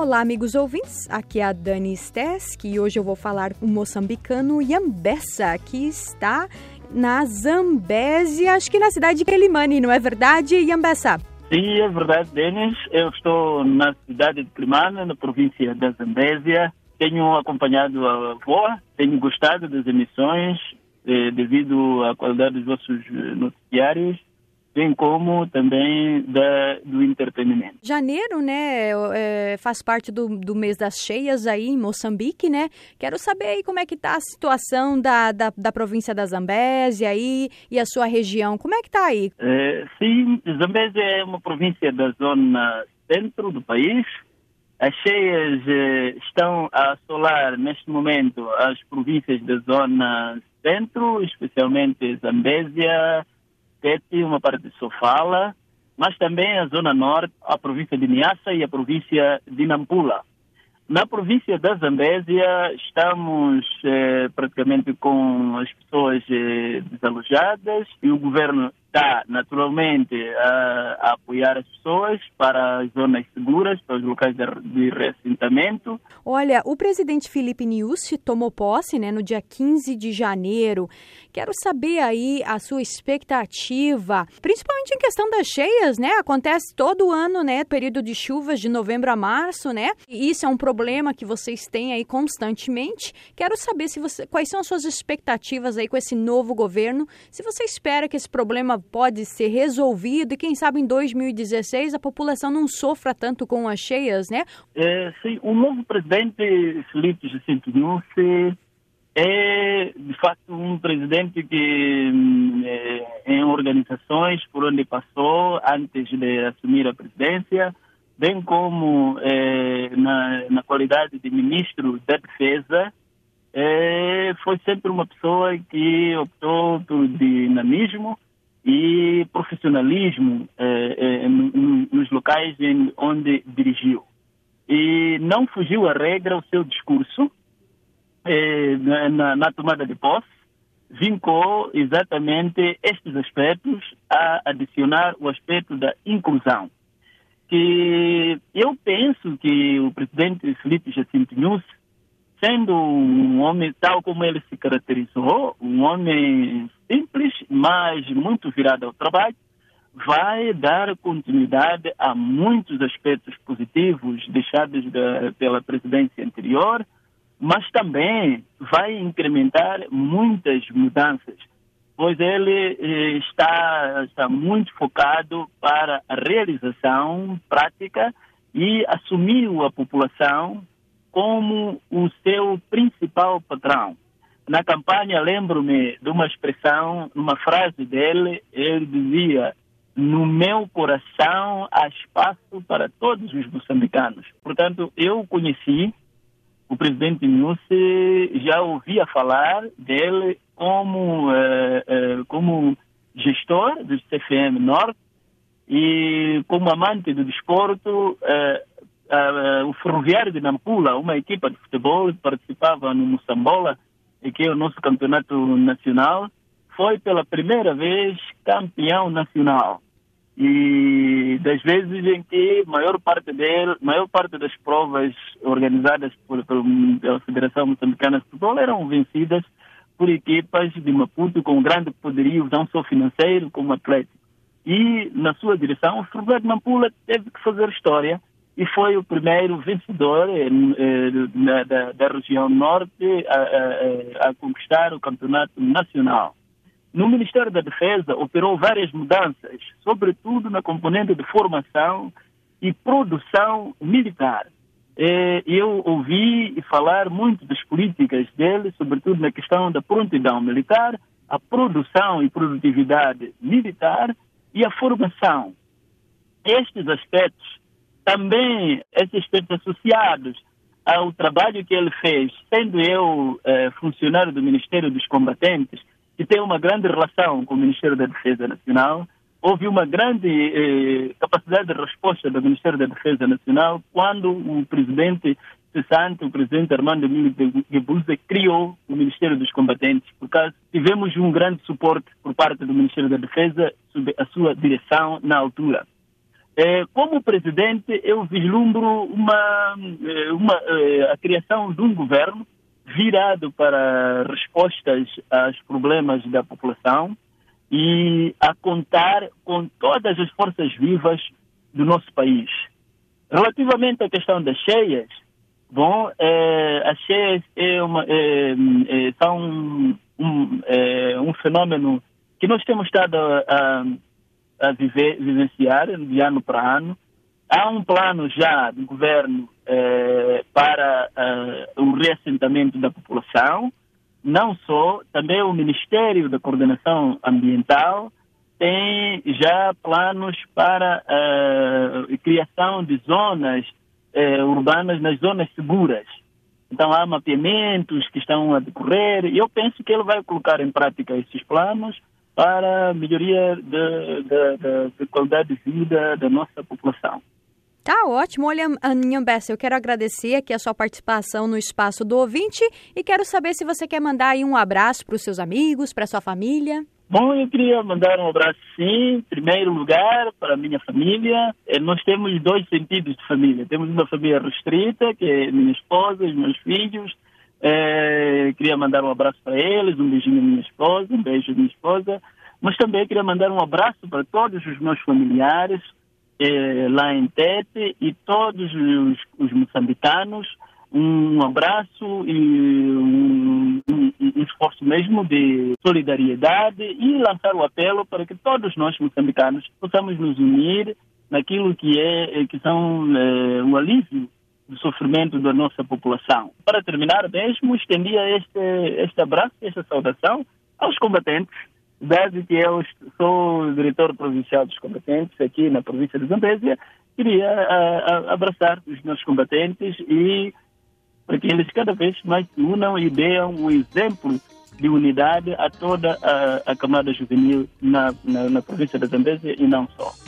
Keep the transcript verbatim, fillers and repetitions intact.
Olá, amigos ouvintes, aqui é a Dani Stess, que hoje eu vou falar com o moçambicano Yambessa, que está na Zambésia, acho que na cidade de Quelimane, não é verdade, Yambessa? Sim, é verdade, Denis. Eu estou na cidade de Quelimane, na província da Zambésia. Tenho acompanhado a voa, tenho gostado das emissões, eh, devido à qualidade dos vossos noticiários, bem como também da, do entretenimento. Janeiro, né, é, faz parte do, do mês das cheias aí em Moçambique, né? Quero saber aí como é que está a situação da, da, da província da Zambésia aí e a sua região. Como é que está aí? É, sim, Zambésia é uma província da zona centro do país. As cheias eh, estão a assolar neste momento as províncias da zona centro, especialmente Zambésia, Tete, uma parte de Sofala, mas também a zona norte, a província de Niassa e a província de Nampula. Na província da Zambésia estamos eh, praticamente com as pessoas eh, desalojadas e o governo está naturalmente a, a apoiar as pessoas para as zonas seguras, para os locais de, de reassentamento. Olha, o presidente Filipe Nyusi tomou posse, né, no dia quinze de janeiro. Quero saber aí a sua expectativa, principalmente em questão das cheias, né? Acontece todo ano, né? Período de chuvas de novembro a março, né? E isso é um problema que vocês têm aí constantemente. Quero saber se você, quais são as suas expectativas aí com esse novo governo, se você espera que esse problema pode ser resolvido e quem sabe em dois mil e dezesseis a população não sofra tanto com as cheias, né? É, sim, o novo presidente Filipe Jacinto Nyusi é, de facto, um presidente que é, em organizações por onde passou antes de assumir a presidência, bem como é, na, na qualidade de ministro da Defesa, é, foi sempre uma pessoa que optou por dinamismo e profissionalismo eh, eh, nos locais em onde dirigiu. E não fugiu à regra o seu discurso eh, na, na tomada de posse, vincou exatamente estes aspectos a adicionar o aspecto da inclusão. Que eu penso que o presidente Filipe Jacinto Nyusi, sendo um homem tal como ele se caracterizou, um homem simples, mas muito virado ao trabalho, vai dar continuidade a muitos aspectos positivos deixados da, pela presidência anterior, mas também vai incrementar muitas mudanças, pois ele eh, está, está muito focado para a realização prática e assumiu a população como o seu principal patrão. Na campanha, lembro-me de uma expressão, uma frase dele, ele dizia: no meu coração há espaço para todos os moçambicanos. Portanto, eu conheci o presidente Nyusi, já ouvia falar dele como, eh, eh, como gestor do C F M Norte e como amante do desporto. eh, Uh, o Ferroviário de Nampula, uma equipa de futebol que participava no Moçambola, que é o nosso campeonato nacional, foi pela primeira vez campeão nacional. E das vezes em que a maior parte dele, maior parte das provas organizadas por, por, pela Federação Moçambicana de Futebol eram vencidas por equipas de Maputo com grande poderio, não só financeiro como atlético. E na sua direção, o Ferroviário de Nampula teve que fazer história e foi o primeiro vencedor eh, eh, da, da região norte a, a, a conquistar o campeonato nacional. No Ministério da Defesa operou várias mudanças, sobretudo na componente de formação e produção militar. Eh, eu ouvi falar muito das políticas dele, sobretudo na questão da prontidão militar, a produção e produtividade militar e a formação. Estes aspectos também, esses aspectos associados ao trabalho que ele fez, sendo eu eh, funcionário do Ministério dos Combatentes, que tem uma grande relação com o Ministério da Defesa Nacional, houve uma grande eh, capacidade de resposta do Ministério da Defesa Nacional quando o presidente cessante, o presidente Armando Guebuza, criou o Ministério dos Combatentes, por causa tivemos um grande suporte por parte do Ministério da Defesa sob a sua direção na altura. Eh, como presidente, eu vislumbro uma, uma, eh, a criação de um governo virado para respostas aos problemas da população e a contar com todas as forças vivas do nosso país. Relativamente à questão das cheias, bom, eh, as cheias é uma, eh, eh, são um, um, eh, um fenômeno que nós temos estado a, a, a viver, vivenciar de ano para ano. Há um plano já do governo eh, para eh, o reassentamento da população. Não só, também o Ministério da Coordenação Ambiental tem já planos para a uh, criação de zonas uh, urbanas nas zonas seguras. Então há mapeamentos que estão a decorrer e eu penso que ele vai colocar em prática esses planos para a melhoria da qualidade de vida da nossa população. Tá ótimo. Olha, Nhambessa, eu quero agradecer aqui a sua participação no Espaço do Ouvinte e quero saber se você quer mandar aí um abraço para os seus amigos, para a sua família. Bom, eu queria mandar um abraço, sim, em primeiro lugar, para a minha família. Nós temos dois sentidos de família. Temos uma família restrita, que é minha esposa, os meus filhos. É, queria mandar um abraço para eles, um beijinho à minha esposa, um beijo à minha esposa. Mas também queria mandar um abraço para todos os meus familiares, Eh, lá em Tete, e todos os, os moçambicanos, um abraço e um, um, um esforço mesmo de solidariedade e lançar o apelo para que todos nós moçambicanos possamos nos unir naquilo que é que são eh, o alívio do sofrimento da nossa população. Para terminar mesmo, estendia este, este abraço, esta saudação aos combatentes, dado que eu sou o diretor provincial dos combatentes aqui na província de Zambésia, queria a, a, abraçar os meus combatentes e para que eles cada vez mais se unam e deem um exemplo de unidade a toda a, a camada juvenil na, na, na província de Zambésia e não só.